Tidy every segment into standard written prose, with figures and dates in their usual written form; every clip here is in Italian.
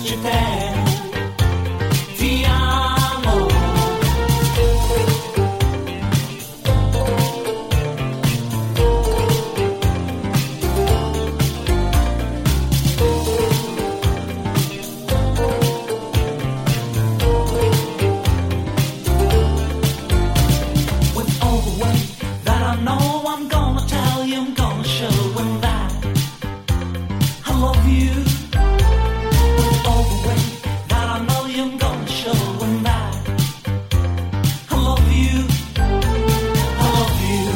je t'aime, ti amo. With all the way that I know, I'm gonna tell you, I'm gonna show him that I love you. With all the way that I know you, I'm gonna show him that I love you. I love you.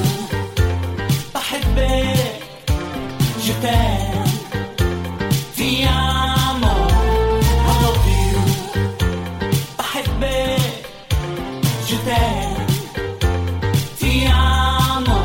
بحبك, je t'aime, ti amo. I love you. بحبك, je t'aime, ti amo.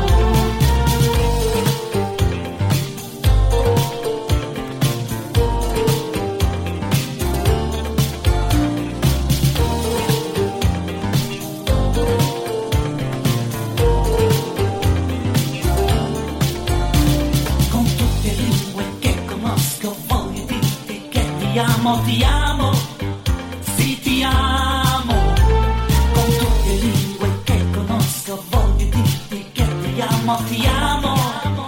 Con tutte le lingue che conosco voglio dirti che ti amo, sì ti amo. Con tutte le lingue che conosco voglio dirti che ti amo,